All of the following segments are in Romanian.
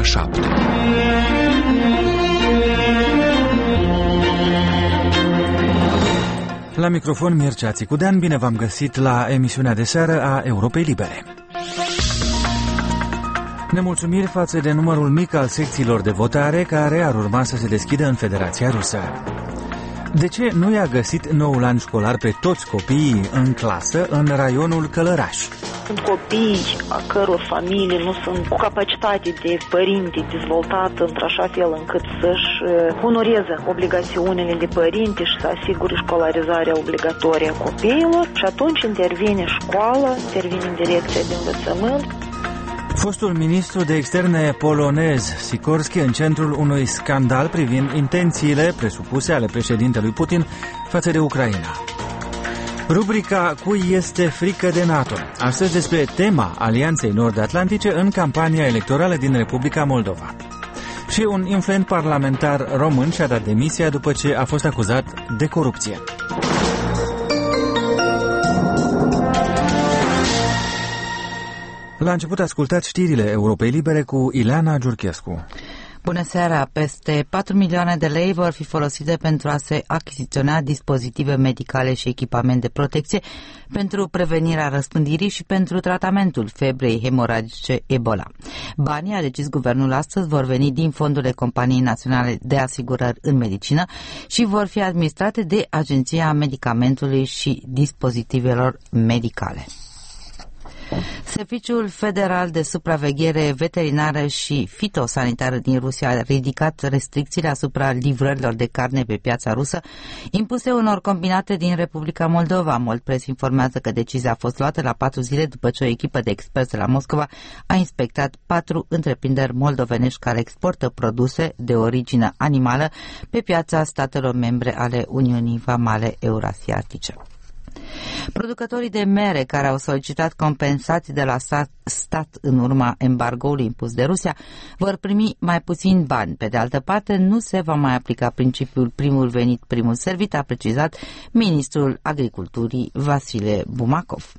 7. La microfon Mircea Țicudean, bine v-am găsit la emisiunea de seară a Europei Libere. Nemulțumiri față de numărul mic al secțiilor de votare care ar urma să se deschidă în Federația Rusă. De ce nu i-a găsit noul an școlar pe toți copiii în clasă în raionul Călăraș? Sunt copii a căror familii nu sunt cu capacitate de părinte dezvoltată într-așa fel încât să-și onoreze obligațiunile de părinte și să asigure școlarizarea obligatorie a copiilor și atunci intervine școala, intervine direcția de învățământ. Fostul ministru de externe polonez Sikorski în centrul unui scandal privind intențiile presupuse ale președintelui Putin față de Ucraina. Rubrica Cui este frică de NATO? Astăzi despre tema Alianței Nord-Atlantice în campania electorală din Republica Moldova. Și un influent parlamentar român și-a dat demisia după ce a fost acuzat de corupție. La început ascultați știrile Europei Libere cu Ileana Giurchescu. Bună seara! Peste 4 milioane de lei vor fi folosite pentru a se achiziționa dispozitive medicale și echipament de protecție pentru prevenirea răspândirii și pentru tratamentul febrei hemoragice Ebola. Banii, a decis guvernul astăzi, vor veni din fondurile Companiei Naționale de Asigurări în Medicină și vor fi administrate de Agenția Medicamentului și Dispozitivelor Medicale. Serviciul Federal de Supraveghere Veterinară și Fitosanitară din Rusia a ridicat restricțiile asupra livrărilor de carne pe piața rusă impuse unor combinate din Republica Moldova. Moldpress informează că decizia a fost luată la 4 zile după ce o echipă de experți de la Moscova a inspectat 4 întreprinderi moldovenești care exportă produse de origine animală pe piața statelor membre ale Uniunii Vamale Eurasiatice. Producătorii de mere care au solicitat compensații de la stat în urma embargoului impus de Rusia vor primi mai puțin bani. Pe de altă parte, nu se va mai aplica principiul primul venit, primul servit, a precizat ministrul agriculturii Vasile Bumacov.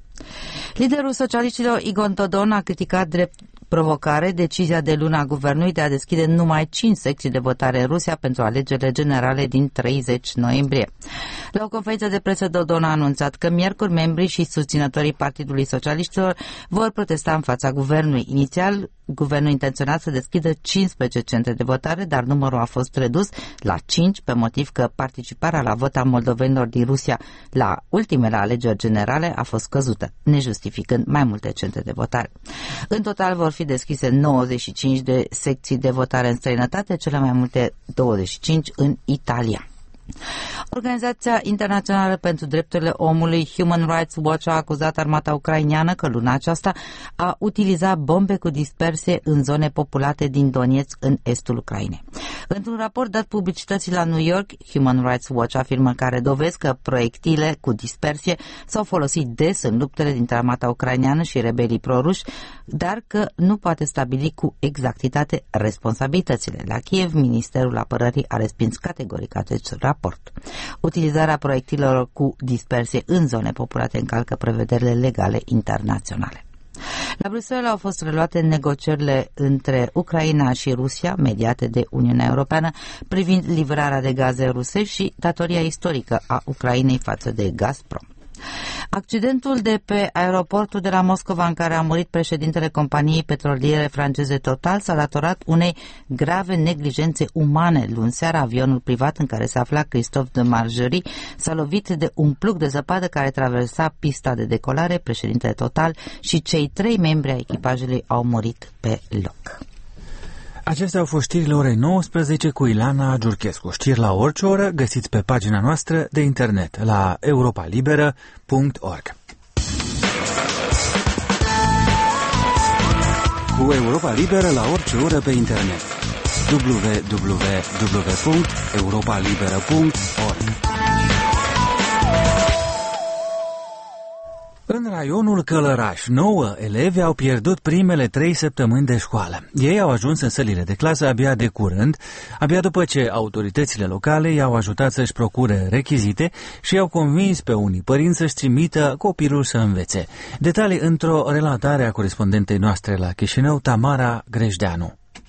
Liderul socialiștilor Igon Todon a criticat drept provocare decizia de luna a guvernului de a deschide numai 5 secții de votare în Rusia pentru alegerile generale din 30 noiembrie. La o conferință de presă, Dodon a anunțat că miercuri membrii și susținătorii Partidului Socialiștilor vor protesta în fața guvernului. Inițial, guvernul intenționa să deschidă 15 centre de votare, dar numărul a fost redus la 5 pe motiv că participarea la vot a moldovenilor din Rusia la ultimele alegeri generale a fost scăzută, nejustificând mai multe centre de votare. În total vor fi deschise 95 de secții de votare în străinătate, cele mai multe 25 în Italia. Organizația Internațională pentru Drepturile Omului Human Rights Watch a acuzat armata ucraineană că luna aceasta a utilizat bombe cu dispersie în zone populate din Donetsk în estul Ucrainei. Într-un raport dat publicității la New York, Human Rights Watch afirmă că are dovezi că proiectile cu dispersie s-au folosit des în luptele dintre armata ucraineană și rebelii proruși, dar că nu poate stabili cu exactitate responsabilitățile. La Kiev, Ministerul Apărării a respins categoric acest raport. Utilizarea proiectilor cu dispersie în zone populate încalcă prevederile legale internaționale. La Bruxelles au fost reluate negocierile între Ucraina și Rusia, mediate de Uniunea Europeană, privind livrarea de gaze rusești și datoria istorică a Ucrainei față de Gazprom. Accidentul de pe aeroportul de la Moscova în care a murit președintele companiei petroliere franceze Total s-a datorat unei grave neglijențe umane. Luni seara, avionul privat în care se afla Christophe de Margerie s-a lovit de un plug de zăpadă care traversa pista de decolare. Președintele Total și cei 3 membri ai echipajului au murit pe loc. Acestea au fost știrile orei 19 cu Ileana Giurchescu. Știri la orice oră găsiți pe pagina noastră de internet la europalibera.org. Cu Europa Liberă la orice oră pe internet. www.europalibera.org. În raionul Călăraș, 9 elevi au pierdut primele 3 săptămâni de școală. Ei au ajuns în sălile de clasă abia de curând, abia după ce autoritățile locale i-au ajutat să-și procure rechizite și i-au convins pe unii părinți să-și trimită copilul să învețe. Detalii într-o relatare a corespondentei noastre la Chișinău, Tamara Grejdeanu.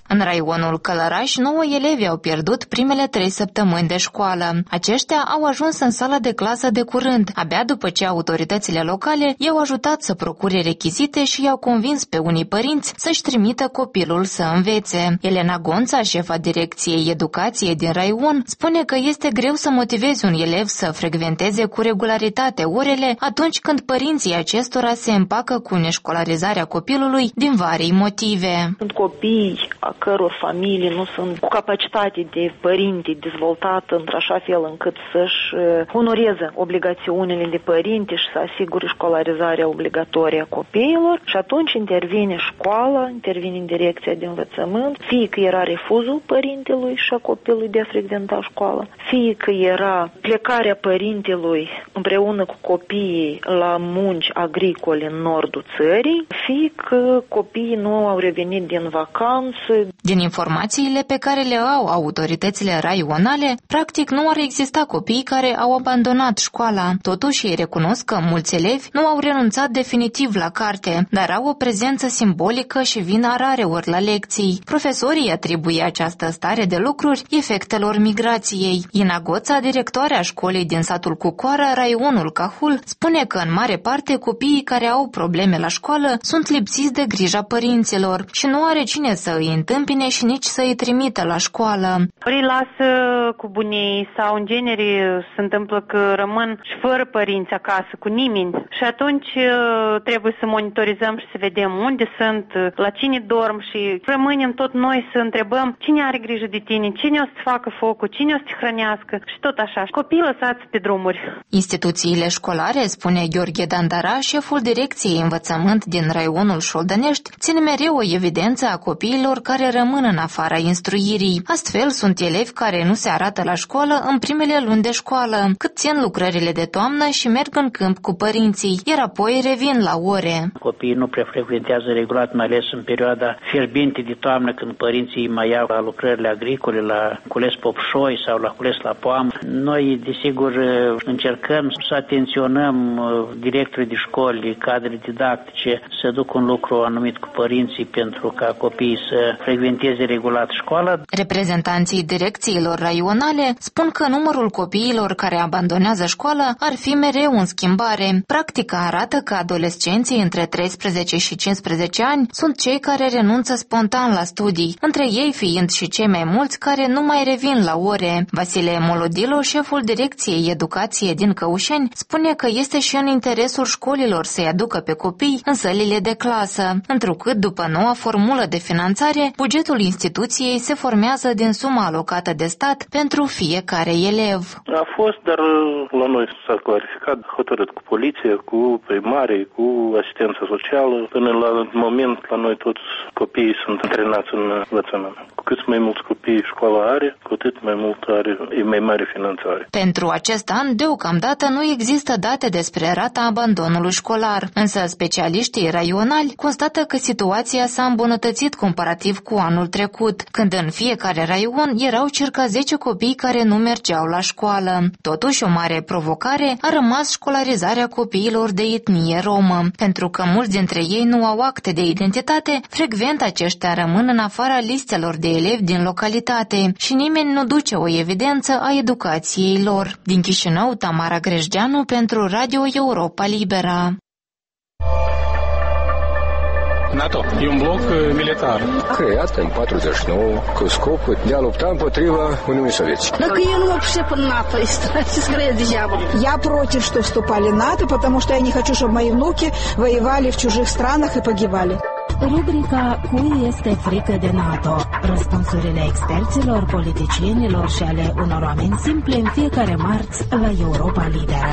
În raionul Călăraș, 9 elevi au pierdut primele 3 săptămâni de școală. Aceștia au ajuns în sala de clasă de curând, abia după ce autoritățile locale i-au ajutat să procure rechizite și i-au convins pe unii părinți să-și trimită copilul să învețe. Elena Gonța, șefa Direcției Educație din raion, spune că este greu să motivezi un elev să frecventeze cu regularitate orele atunci când părinții acestora se împacă cu neșcolarizarea copilului din vari motive. Sunt copii a căror familii nu sunt cu capacitate de părinte dezvoltată într-așa fel încât să-și onoreze obligațiunile de părinte și să asigure școlarizarea obligatorie a copiilor și atunci intervine școala, intervine direcția de învățământ, fie că era refuzul părintelui și a copilului de a frecventa școala, fie că era plecarea părintelui împreună cu copiii la munci agricole în nordul țării, fie că copiii nu au revenit din vacanță. Din informațiile pe care le au autoritățile raionale, practic nu ar exista copii care au abandonat școala. Totuși ei recunosc că mulți elevi nu au renunțat definitiv la carte, dar au o prezență simbolică și vin rare ori la lecții. Profesorii atribuie această stare de lucruri efectelor migrației. Ina Goța, directoarea școlii din satul Cucoară, raionul Cahul, spune că în mare parte copiii care au probleme la școală sunt lipsiți de grija părinților și nu are cine să îi întâmpine și nici să îi trimită la școală. Îi lasă cu bunii sau în genere se întâmplă că rămân și fără părinți acasă, cu nimeni. Și atunci trebuie să monitorizăm și să vedem unde sunt, la cine dorm și rămânem tot noi să întrebăm cine are grijă de tine, cine o să facă focul, cine o să te hrănească și tot așa. Copiii lăsați pe drumuri. Instituțiile școlare, spune Gheorghe Dandara, șeful Direcției Învățământ din raionul Șoldănești, țin mereu o evidență a copiilor care rămân în afara instruirii. Astfel, sunt elevi care nu se arată la școală în primele luni de școală, cât țin lucrările de toamnă și merg în câmp cu părinții, iar apoi revin la ore. Copiii nu prea frecventează regulat, mai ales în perioada fierbinte de toamnă, când părinții mai iau la lucrările agricole, la cules popșoi sau la cules la poamă. Noi, desigur, încercăm să atenționăm directorii de școli, cadre didactice, să duc un lucru anumit cu părinții pentru ca copiii să frecventeze regulat școala. Reprezentanții direcțiilor raionale spun că numărul copiilor care abandonează școala ar fi mereu în schimbare. Practica arată că adolescenții între 13 și 15 ani sunt cei care renunță spontan la studii, între ei fiind și cei mai mulți care nu mai revin la ore. Vasile Molodilo, șeful Direcției Educație din Căușeni, spune că este și în interesul școlilor să-i aducă pe copii în sălile de clasă, întrucât după noua formulă de finanțare, bugetul instituției se formează din suma alocată de stat pentru fiecare elev. A fost, dar la noi s-a clarificat, hotărât cu poliție, cu primarii, cu asistența socială. Până la moment, la noi toți copiii sunt antrenați în învățământ. Cu cât mai mulți copii școala are, cu atât mai mult e mai mare finanțare. Pentru acest an, deocamdată nu există date despre rata abandonului școlar, însă specialiștii raionali constată că situația s-a îmbunătățit comparativ cu anul trecut, când în fiecare raion erau circa 10 copii care nu mergeau la școală. Totuși, o mare provocare a rămas școlarizarea copiilor de etnie romă, pentru că mulți dintre ei nu au acte de identitate, frecvent aceștia rămân în afara listelor de elevi din localitate și nimeni nu duce o evidență a educației lor. Din Chișinău, Tamara Grejdeanu pentru Radio Europa Libera. NATO e un bloc militar creat în 49 cu scopul de a lupta împotriva Uniunii Sovietice. Dacă eu nu mă pricep în НАТО, скорее degeaba. Я против, что вступали в НАТО, потому что я не хочу, чтобы мои внуки воевали в чужих странах и погибали. Rubrica Cui este frică de NATO? Răspunsurile experților, politicienilor și ale unor oameni simple în fiecare marți la Europa Liberă.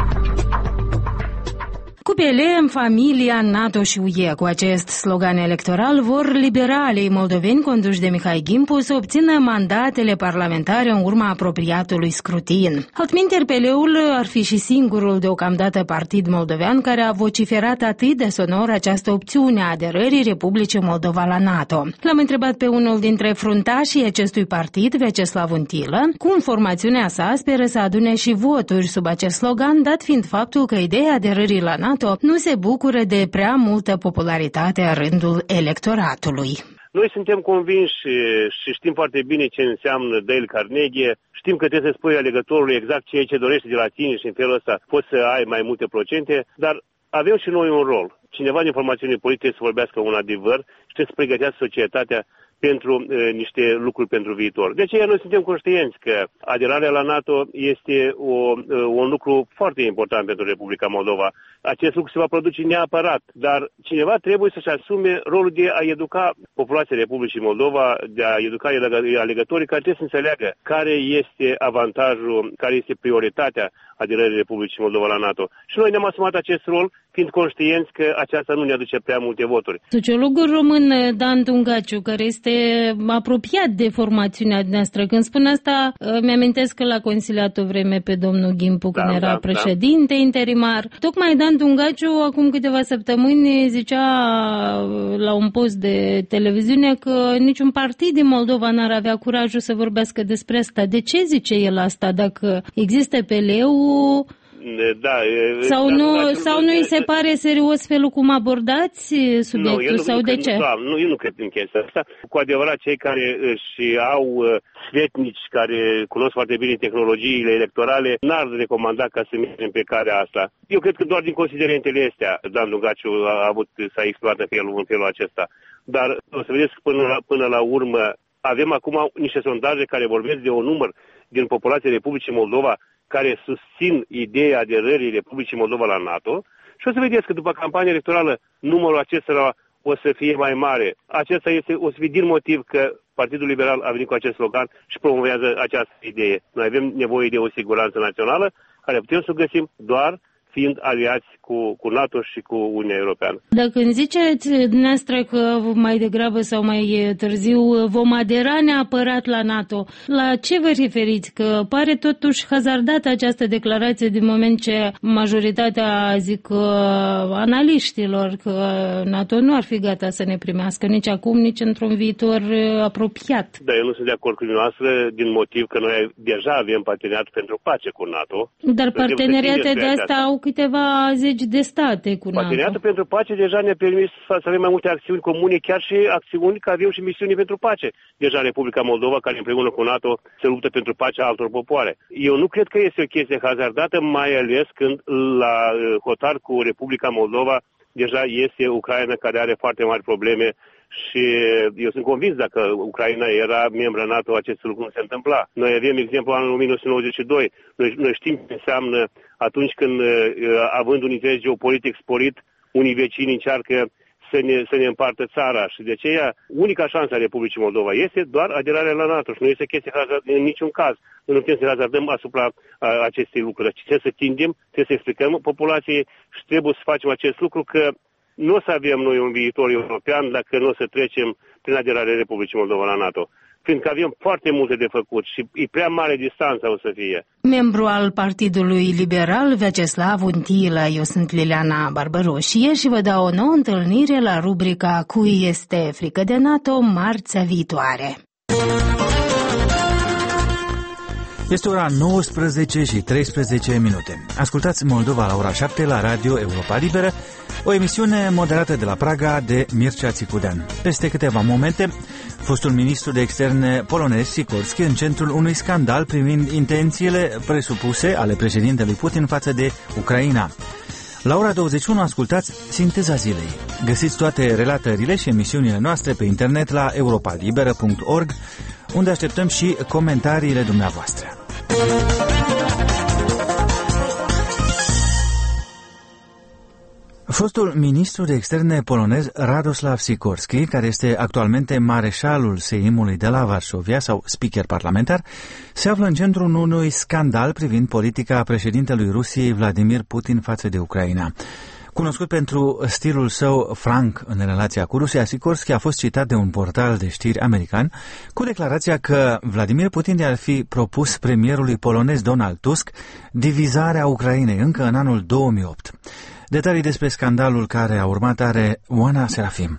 Cu PLM, familia, NATO și UE. Cu acest slogan electoral vor liberalii moldoveni conduși de Mihai Gimpu să obțină mandatele parlamentare în urma apropiatului scrutin. Altminteri, PL-ul ar fi și singurul deocamdată partid moldovean care a vociferat atât de sonor această opțiune a aderării Republicii Moldova la NATO. L-am întrebat pe unul dintre fruntașii acestui partid, Vyacheslav Untilă, cum formațiunea sa speră să adune și voturi sub acest slogan, dat fiind faptul că ideea aderării la NATO nu se bucură de prea multă popularitate în rândul electoratului. Noi suntem convinși și știm foarte bine ce înseamnă Dale Carnegie, știm că trebuie să spui alegătorului exact ceea ce dorește de la tine și în felul ăsta poți să ai mai multe procente, dar avem și noi un rol. Cineva din formațiune politică trebuie să vorbească un adevăr și trebuie să pregătească societatea pentru niște lucruri pentru viitor. De aceea noi suntem conștienți că aderarea la NATO este un lucru foarte important pentru Republica Moldova. Acest lucru se va produce neapărat, dar cineva trebuie să-și asume rolul de a educa populația Republicii Moldova, de a educa alegătorii care trebuie să înțeleagă care este avantajul, care este prioritatea aderării Republicii Moldova la NATO. Și noi ne-am asumat acest rol, fiind conștienți că aceasta nu ne aduce prea multe voturi. Sociologul român Dan Tungaciu, care este apropiat de formațiunea noastră, când spune asta, mi-amintesc că l-a consiliat o vreme pe domnul Ghimpu când era președinte interimar. Tocmai Dan Tungaciu, acum câteva săptămâni, zicea la un post de televiziune că niciun partid din Moldova n-ar avea curajul să vorbească despre asta. De ce zice el asta? Dacă există PL-ul, da, sau nu îi se pare serios felul cum abordați subiectul, sau de ce? Eu nu cred în chestia asta. Cu adevărat, cei care își au sfetnici, care cunosc foarte bine tehnologiile electorale, n-ar recomanda ca să mergem pe calea asta. Eu cred că doar din considerentele astea, Dan Tungaciu s-a exprimat în felul acesta. Dar o să vedeți că până la urmă avem acum niște sondaje care vorbesc de un număr din populația Republicii Moldova care susțin ideea aderării Republicii Moldova la NATO și o să vedeți că după campania electorală numărul acestora o să fie mai mare. Acesta o să fie din motiv că Partidul Liberal a venit cu acest slogan și promovează această idee. Noi avem nevoie de o siguranță națională care putem să o găsim doar fiind aliați cu NATO și cu Uniunea Europeană. Dacă îmi ziceți dumneavoastră că mai degrabă sau mai târziu vom adera neapărat la NATO, la ce vă referiți? Că pare totuși hazardată această declarație din moment ce majoritatea, zic, analiștilor că NATO nu ar fi gata să ne primească nici acum, nici într-un viitor apropiat. Da, eu nu sunt de acord cu dumneavoastră din motiv că noi deja avem parteneriat pentru pace cu NATO. Dar parteneriate de astea au câteva zeci de state cu NATO. Parteneriatul pentru pace deja ne-a permis să avem mai multe acțiuni comune, chiar și acțiuni că avem și misiuni pentru pace. Deja Republica Moldova, care împreună cu NATO se luptă pentru pacea altor popoare. Eu nu cred că este o chestie hazardată, mai ales când la hotar cu Republica Moldova deja este Ucraina, care are foarte mari probleme. Și eu sunt convins dacă Ucraina era membra NATO, acest lucru nu se întâmpla. Noi avem exemplu anul 1992. Noi știm ce înseamnă atunci când, având un interes geopolitic sporit, unii vecini încearcă să ne împartă țara. Și de aceea, unica șansă a Republicii Moldova este doar aderarea la NATO. Și nu este chestie în niciun caz. Nu putem să hazardăm asupra acestei lucruri. Trebuie să tindem, trebuie să explicăm populației și trebuie să facem acest lucru că nu o să avem noi un viitor european dacă nu o să trecem prin aderarea Republicii Moldova la NATO. Fiindcă avem foarte multe de făcut și e prea mare distanța o să fie. Membru al Partidului Liberal, Vyacheslav Untilă, eu sunt Liliana Barbăroșie și vă dau o nouă întâlnire la rubrica Cui este frică de NATO marțea viitoare. Este ora 19 și 13 minute. Ascultați Moldova la ora 7 la Radio Europa Liberă, o emisiune moderată de la Praga de Mircea Țicudean. Peste câteva momente, fostul ministru de externe polonez Sikorski în centrul unui scandal privind intențiile presupuse ale președintelui Putin față de Ucraina. La ora 21 ascultați Sinteza Zilei. Găsiți toate relatările și emisiunile noastre pe internet la europalibera.org, unde așteptăm și comentariile dumneavoastră. Fostul ministru de externe polonez Radoslav Sikorski, care este actualmente mareșalul Seimului de la Varsovia sau speaker parlamentar, se află în centrul unui scandal privind politica președintelui Rusiei Vladimir Putin față de Ucraina. Cunoscut pentru stilul său franc în relația cu Rusia, Sikorski a fost citat de un portal de știri american cu declarația că Vladimir Putin ar fi propus premierului polonez Donald Tusk divizarea Ucrainei încă în anul 2008. Detalii despre scandalul care a urmat are Oana Serafim.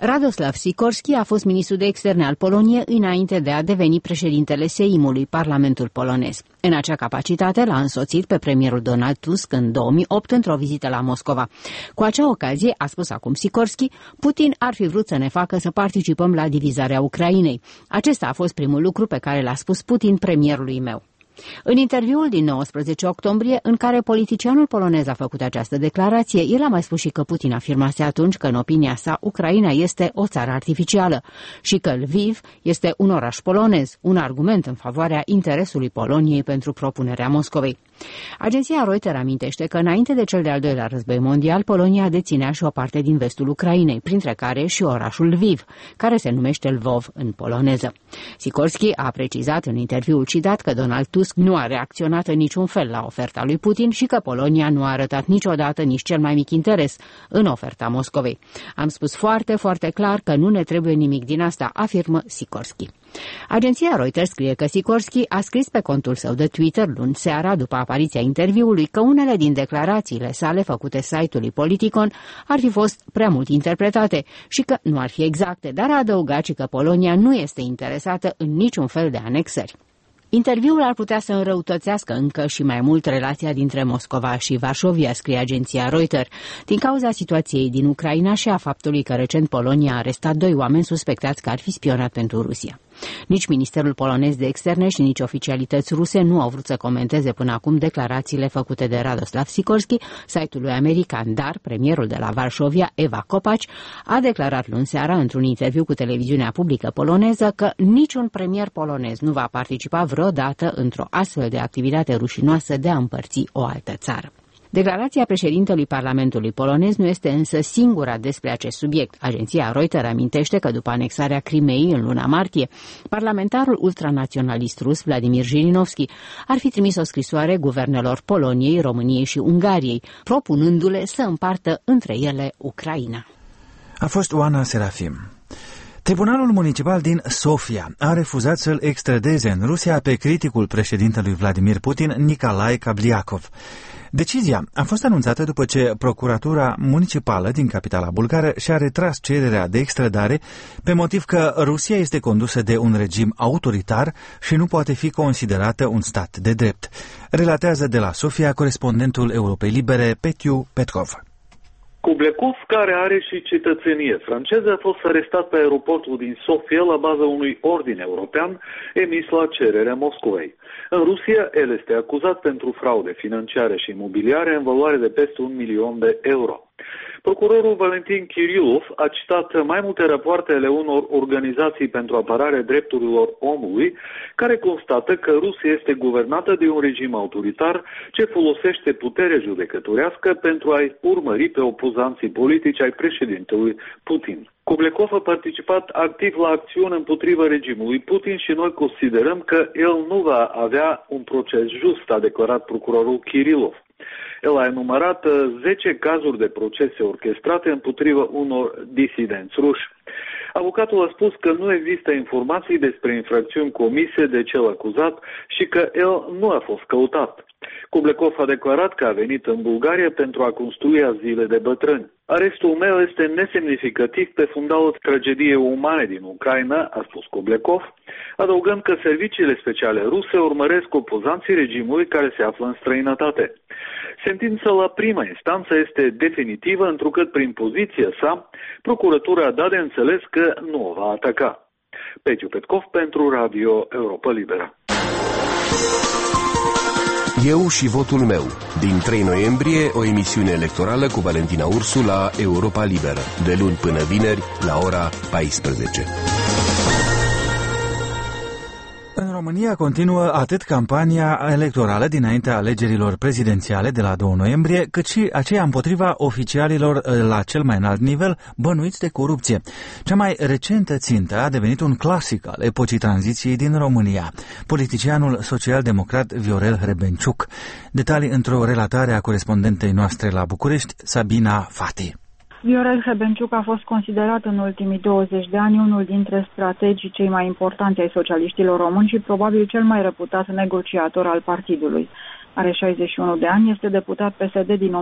Radoslav Sikorski a fost ministru de externe al Poloniei înainte de a deveni președintele Seimului, Parlamentul polonez. În acea capacitate l-a însoțit pe premierul Donald Tusk în 2008 într-o vizită la Moscova. Cu acea ocazie, a spus acum Sikorski, Putin ar fi vrut să ne facă să participăm la divizarea Ucrainei. Acesta a fost primul lucru pe care l-a spus Putin premierului meu. În interviul din 19 octombrie, în care politicianul polonez a făcut această declarație, el a mai spus și că Putin afirmase atunci că, în opinia sa, Ucraina este o țară artificială și că Lviv este un oraș polonez, un argument în favoarea interesului Poloniei pentru propunerea Moscovei. Agenția Reuters amintește că, înainte de cel de-al doilea război mondial, Polonia deținea și o parte din vestul Ucrainei, printre care și orașul Lviv, care se numește Lvov în poloneză. Sikorski a precizat în interviul citat că Donald Tusk nu a reacționat în niciun fel la oferta lui Putin și că Polonia nu a arătat niciodată nici cel mai mic interes în oferta Moscovei. Am spus foarte, foarte clar că nu ne trebuie nimic din asta, afirmă Sikorski. Agenția Reuters scrie că Sikorski a scris pe contul său de Twitter luni seara, după apariția interviului, că unele din declarațiile sale făcute site-ului Politicon ar fi fost prea mult interpretate și că nu ar fi exacte, dar a adăugat și că Polonia nu este interesată în niciun fel de anexări. Interviul ar putea să înrăutățească încă și mai mult relația dintre Moscova și Varșovia, scrie agenția Reuters, din cauza situației din Ucraina și a faptului că recent Polonia a arestat 2 oameni suspectați că ar fi spionat pentru Rusia. Nici Ministerul polonez de externe și nici oficialități ruse nu au vrut să comenteze până acum declarațiile făcute de Radoslav Sikorski, site-ului american, dar premierul de la Varșovia, Eva Kopacz, a declarat luni seara într-un interviu cu televiziunea publică poloneză că niciun premier polonez nu va participa vreodată într-o astfel de activitate rușinoasă de a împărți o altă țară. Declarația președintelui Parlamentului polonez nu este însă singura despre acest subiect. Agenția Reuters amintește că după anexarea Crimeei în luna martie, parlamentarul ultranaționalist rus Vladimir Jirinovski ar fi trimis o scrisoare guvernelor Poloniei, României și Ungariei, propunându-le să împartă între ele Ucraina. A fost Oana Serafim. Tribunalul Municipal din Sofia a refuzat să-l extradeze în Rusia pe criticul președintelui Vladimir Putin, Nicolae Kabliakov. Decizia a fost anunțată după ce Procuratura Municipală din capitala bulgară și-a retras cererea de extradare pe motiv că Rusia este condusă de un regim autoritar și nu poate fi considerată un stat de drept. Relatează de la Sofia corespondentul Europei Libere, Petiu Petkov. Kublekov, care are și cetățenie franceză, a fost arestat pe aeroportul din Sofia la baza unui ordin european emis la cererea Moscovei. În Rusia, el este acuzat pentru fraude financiare și imobiliare în valoare de peste 1 milion de euro. Procurorul Valentin Kirilov a citat mai multe rapoarte ale unor organizații pentru apărarea drepturilor omului, care constată că Rusia este guvernată de un regim autoritar ce folosește puterea judecătorească pentru a-i urmări pe opozanții politici ai președintelui Putin. Kublekov a participat activ la acțiuni împotriva regimului Putin și noi considerăm că el nu va avea un proces just, a declarat procurorul Kirilov. El a enumerat 10 cazuri de procese orchestrate împotriva unor disidenți ruși. Avocatul a spus că nu există informații despre infracțiuni comise de cel acuzat și că el nu a fost căutat. Kublekov a declarat că a venit în Bulgaria pentru a construi azile de bătrâni. Arestul meu este nesemnificativ pe fundalul tragediei umane din Ucraina, a spus Kublekov, adăugând că serviciile speciale ruse urmăresc opozanții regimului care se află în străinătate. Sentința la prima instanță este definitivă, întrucât prin poziția sa, procuratura a dat de înțeles că nu o va ataca. Petiu Petkov pentru Radio Europa Liberă. Eu și votul meu. Din 3 noiembrie, o emisiune electorală cu Valentina Ursu la Europa Liberă. De luni până vineri, la ora 14. În România continuă atât campania electorală dinaintea alegerilor prezidențiale de la 2 noiembrie, cât și aceea împotriva oficialilor la cel mai înalt nivel bănuiți de corupție. Cea mai recentă țintă a devenit un clasic al epocii tranziției din România, politicianul social-democrat Viorel Hrebenciuc. Detalii într-o relatare a corespondentei noastre la București, Sabina Fati. Viorel Hrebenciuc a fost considerat în ultimii 20 de ani unul dintre strategii cei mai importanti ai socialiștilor români și probabil cel mai reputat negociator al partidului. Are 61 de ani, este deputat PSD din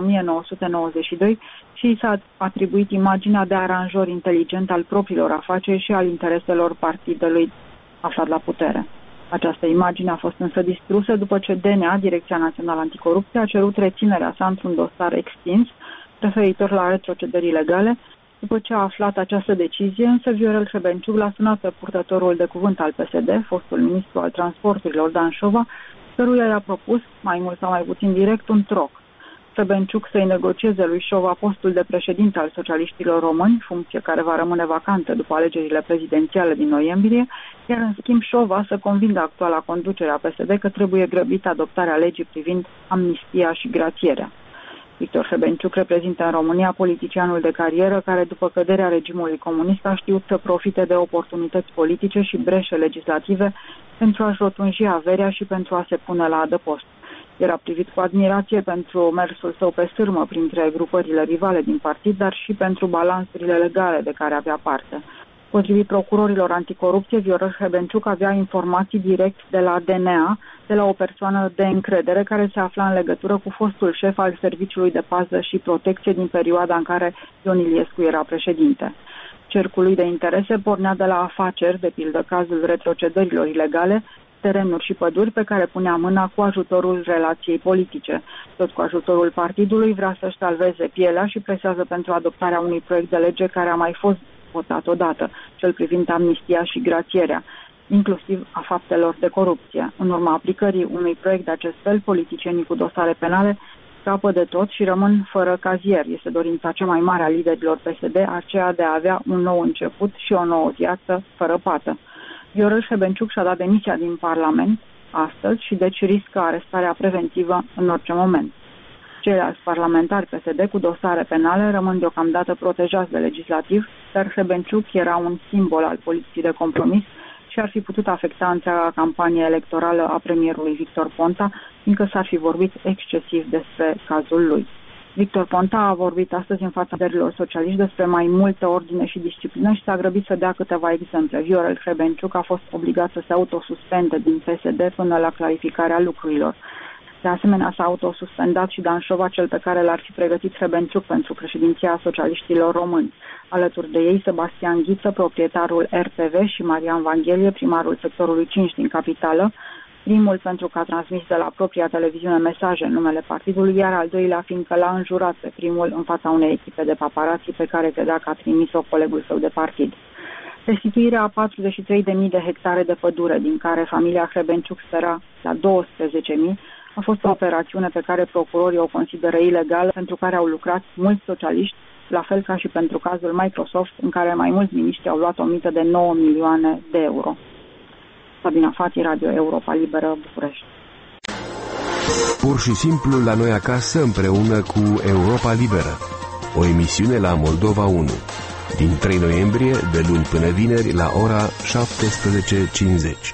1992 și i s-a atribuit imaginea de aranjor inteligent al propriilor afaceri și al intereselor partidului aflat la putere. Această imagine a fost însă distrusă după ce DNA, Direcția Națională Anticorupție, a cerut reținerea sa într-un dosar extins referitor la retrocedări ilegale. După ce a aflat această decizie, însă Viorel Hrebenciuc l-a sunat pe purtătorul de cuvânt al PSD, fostul ministru al transporturilor Dan Șova, căruia i-a propus, mai mult sau mai puțin direct, un troc. Hrebenciuc să-i negocieze lui Șova postul de președinte al socialiștilor români, funcție care va rămâne vacantă după alegerile prezidențiale din noiembrie, iar în schimb Șova să convingă actuala conducere a PSD că trebuie grăbită adoptarea legii privind amnistia și grațierea. Victor Hrebenciuc reprezintă în România politicianul de carieră care, după căderea regimului comunist, a știut să profite de oportunități politice și breșe legislative pentru a-și rotunji averea și pentru a se pune la adăpost. Era privit cu admirație pentru mersul său pe sârmă printre grupările rivale din partid, dar și pentru balansurile legale de care avea parte. Potrivit procurorilor anticorupție, Viorel Hrebenciuc avea informații direct de la DNA, de la o persoană de încredere care se afla în legătură cu fostul șef al Serviciului de Pază și Protecție din perioada în care Ion Iliescu era președinte. Cercul lui de interese pornea de la afaceri, de pildă cazul retrocedărilor ilegale, terenuri și păduri pe care punea mâna cu ajutorul relației politice. Tot cu ajutorul partidului vrea să-și salveze pielea și presează pentru adoptarea unui proiect de lege care a mai fost votat odată, cel privind amnistia și grațierea, inclusiv a faptelor de corupție. În urma aplicării unui proiect de acest fel, politicienii cu dosare penale scapă de tot și rămân fără cazier. Este dorința cea mai mare a liderilor PSD, aceea de a avea un nou început și o nouă viață fără pată. Viorel Hrebenciuc și-a dat demisia din Parlament astăzi și deci riscă arestarea preventivă în orice moment. Ceilalți parlamentari PSD cu dosare penale rămân deocamdată protejați de legislativ, dar Hrebenciuc era un simbol al politicii de compromis și ar fi putut afecta întreaga campanie electorală a premierului Victor Ponta, fiindcă s-ar fi vorbit excesiv despre cazul lui. Victor Ponta a vorbit astăzi în fața liderilor socialiști despre mai multă ordine și disciplină și s-a grăbit să dea câteva exemple. Viorel Hrebenciuc a fost obligat să se autosuspende din PSD până la clarificarea lucrurilor. De asemenea, s-a autosuspendat și Dan Șova, cel pe care l-ar fi pregătit Hrebenciuc pentru președinția socialiștilor români. Alături de ei, Sebastian Ghiță, proprietarul RTV, și Marian Vanghelie, primarul sectorului 5 din capitală, primul pentru că a transmis de la propria televiziune mesaje în numele partidului, iar al doilea fiindcă l-a înjurat pe primul în fața unei echipe de paparații pe care credea că a trimis-o colegul său de partid. Restituirea a 43.000 de hectare de pădure, din care familia Hrebenciuc spera la 12.000, a fost o operațiune pe care procurorii o consideră ilegală, pentru care au lucrat mulți socialiști, la fel ca și pentru cazul Microsoft, în care mai mulți miniștri au luat o mită de 9 milioane de euro. Sabina Fati, Radio Europa Liberă, București. Pur și simplu la noi acasă, împreună cu Europa Liberă. O emisiune la Moldova 1. Din 3 noiembrie, de luni până vineri, la ora 17:50.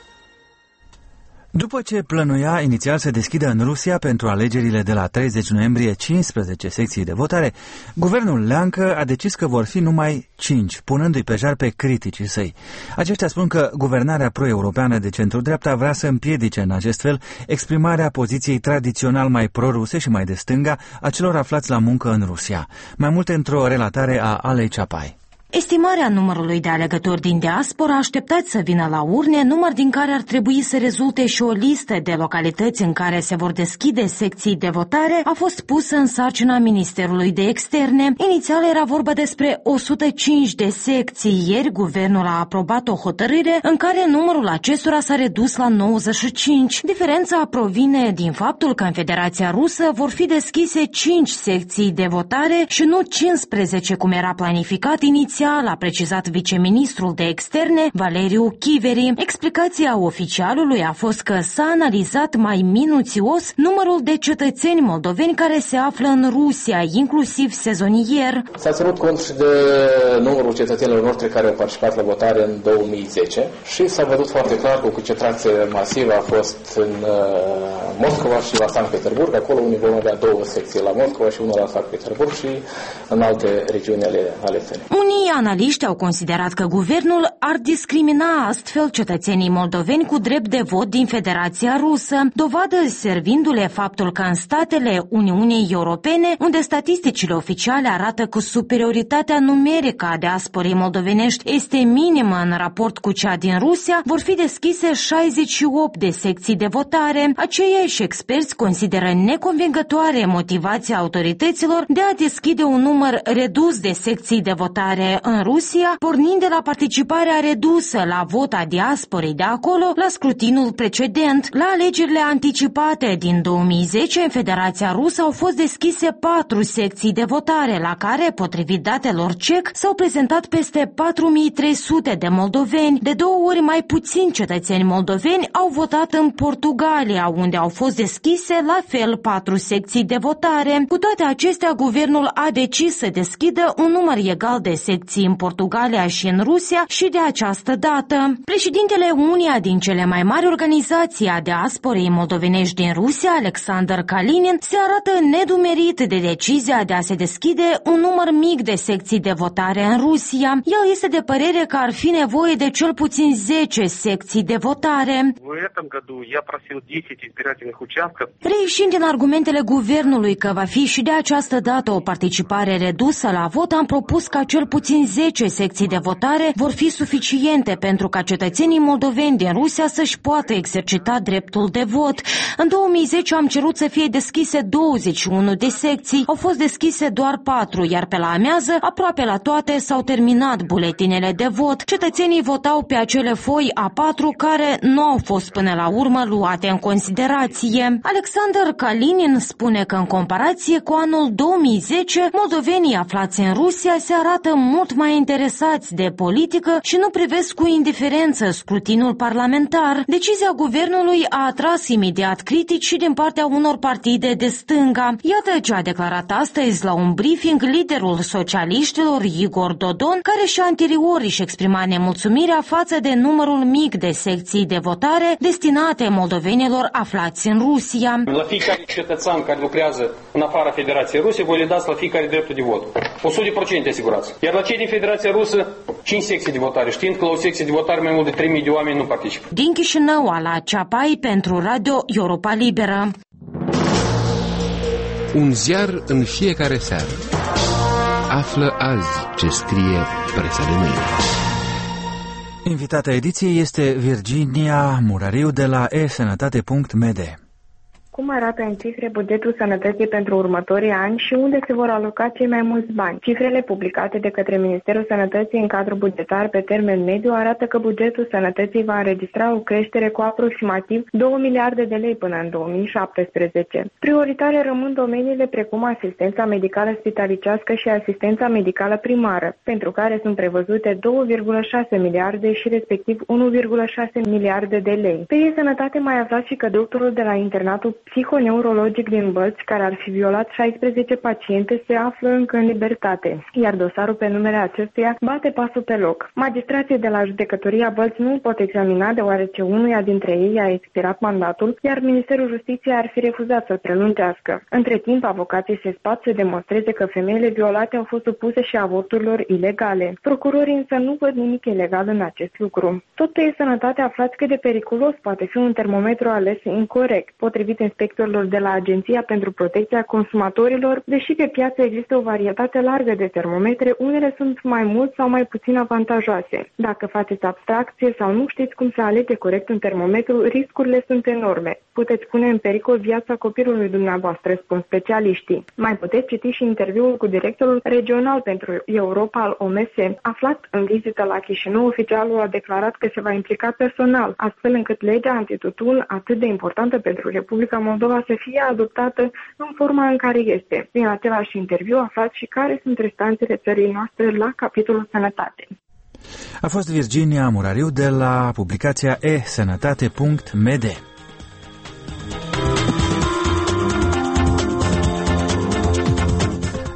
După ce plănuia inițial să deschidă în Rusia pentru alegerile de la 30 noiembrie 15 secții de votare, guvernul Leancă a decis că vor fi numai 5, punându-i pe jar pe criticii săi. Aceștia spun că guvernarea pro-europeană de centru-dreapta vrea să împiedice în acest fel exprimarea poziției tradițional mai pro-ruse și mai de stânga a celor aflați la muncă în Rusia. Mai multe într-o relatare a Alei Ceapai. Estimarea numărului de alegători din diaspora așteptați să vină la urne, număr din care ar trebui să rezulte și o listă de localități în care se vor deschide secții de votare, a fost pusă în sarcina Ministerului de Externe. Inițial era vorba despre 105 de secții. Ieri, guvernul a aprobat o hotărâre în care numărul acestora s-a redus la 95. Diferența provine din faptul că în Federația Rusă vor fi deschise 5 secții de votare și nu 15, cum era planificat inițial, a precizat viceministrul de externe, Valeriu Chiveri. Explicația oficialului a fost că s-a analizat mai minuțios numărul de cetățeni moldoveni care se află în Rusia, inclusiv sezonier. S-a ținut cont și de numărul cetățenilor noștri care au participat la votare în 2010 și s-a văzut foarte clar că o concentrație masivă a fost în Moscova și la Sankt Petersburg, acolo unde vom avea 2 secții, la Moscova și una la Sankt Petersburg și în alte regiuni ale țării. Unii analiști au considerat că guvernul ar discrimina astfel cetățenii moldoveni cu drept de vot din Federația Rusă, dovadă servindu-le faptul că în statele Uniunii Europene, unde statisticile oficiale arată că superioritatea numerică a diasporei moldovenești este minimă în raport cu cea din Rusia, vor fi deschise 68 de secții de votare. Aceiași experți consideră neconvingătoare motivația autorităților de a deschide un număr redus de secții de votare în Rusia, pornind de la participarea redusă la vot a diasporei de acolo la scrutinul precedent. La alegerile anticipate din 2010, în Federația Rusă au fost deschise 4 secții de votare, la care, potrivit datelor CEC, s-au prezentat peste 4300 de moldoveni. De 2 ori mai puțini cetățeni moldoveni au votat în Portugalia, unde au fost deschise la fel 4 secții de votare. Cu toate acestea, guvernul a decis să deschidă un număr egal de secții în Portugalia și în Rusia și de această dată. Președintele uneia din cele mai mari organizații a diasporei moldovenești din Rusia, Alexander Kalinin, se arată nedumerit de decizia de a se deschide un număr mic de secții de votare în Rusia. El este de părere că ar fi nevoie de cel puțin 10 secții de votare. Reișind din argumentele guvernului că va fi și de această dată o participare redusă la vot, am propus ca cel puțin 10 secții de votare vor fi suficiente pentru ca cetățenii moldoveni din Rusia să-și poată exercita dreptul de vot. În 2010 am cerut să fie deschise 21 de secții, au fost deschise doar 4, iar pe la amiază, aproape la toate, s-au terminat buletinele de vot. Cetățenii votau pe acele foi A4 care nu au fost până la urmă luate în considerație. Alexander Kalinin spune că în comparație cu anul 2010, moldovenii aflați în Rusia se arată mult mai interesați de politică și nu privesc cu indiferență scrutinul parlamentar. Decizia guvernului a atras imediat critici și din partea unor partide de stânga. Iată ce a declarat astăzi la un briefing liderul socialiștilor Igor Dodon, care și anterior își exprima nemulțumirea față de numărul mic de secții de votare destinate moldovenilor aflați în Rusia. La fiecare cetățean care lucrează în afara Federației Ruse, voi le dați la fiecare dreptul de vot. 100% asigurați. Iar la cei din Federația Rusă, 5 secții de votare, știind că la o secție de votare mai mult de 3.000 de oameni nu participă. Din Chișinău, Ala Ceapai pentru Radio Europa Liberă. Un ziar în fiecare seară. Află azi ce scrie presa de mâine. Invitata ediției este Virginia Murariu de la eSănătate.md. Cum arată în cifre bugetul sănătății pentru următorii ani și unde se vor aloca cei mai mulți bani? Cifrele publicate de către Ministerul Sănătății în cadrul bugetar pe termen mediu arată că bugetul sănătății va înregistra o creștere cu aproximativ 2 miliarde de lei până în 2017. Prioritare rămân domeniile precum asistența medicală spitalicească și asistența medicală primară, pentru care sunt prevăzute 2,6 miliarde și respectiv 1,6 miliarde de lei. Pe e-Sănătate mai aflați și că doctorul de la internatul psihoneurologic din Bălți, care ar fi violat 16 paciente, se află încă în libertate, iar dosarul pe numele acestuia bate pasul pe loc. Magistrații de la judecătoria Bălți nu îl pot examina deoarece unuia dintre ei a expirat mandatul, iar Ministerul Justiției ar fi refuzat să-l prelungească. Între timp, avocații se spat să demonstreze că femeile violate au fost supuse și avorturilor ilegale. Procurorii însă nu văd nimic ilegal în acest lucru. Tot pe e-Sănătate aflați cât de periculos poate fi un termometru ales incorect, potrivit inspectorilor de la Agenția pentru Protecția Consumatorilor, deși pe piață există o varietate largă de termometre, unele sunt mai mult sau mai puțin avantajoase. Dacă faceți abstracție sau nu știți cum să alege corect un termometru, riscurile sunt enorme. Puteți pune în pericol viața copilului dumneavoastră, spun specialiștii. Mai puteți citi și interviul cu directorul regional pentru Europa al OMS. Aflat în vizită la Chișinău, oficialul a declarat că se va implica personal, astfel încât legea antitutun, atât de importantă pentru Republica Moldova, să fie adoptată în forma în care este. Din același interviu aflați și care sunt restanțele țării noastre la capitolul sănătate. A fost Virginia Murariu de la publicația eSănătate.md.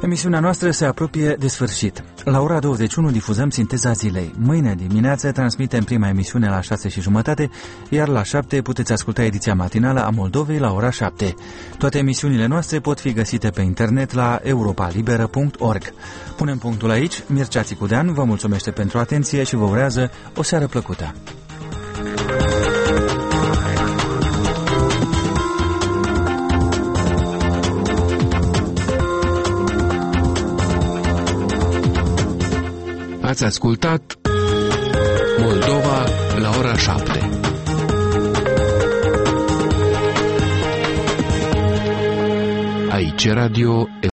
Emisiunea noastră se apropie de sfârșit. La ora 21 difuzăm Sinteza Zilei. Mâine dimineață transmitem prima emisiune la 6:30, iar la 7 puteți asculta ediția matinală a Moldovei la ora 7. Toate emisiunile noastre pot fi găsite pe internet la europalibera.org. Punem punctul aici. Mircea Țicudean vă mulțumește pentru atenție și vă urează o seară plăcută. Ați ascultat Moldova la ora 7. Aici Radio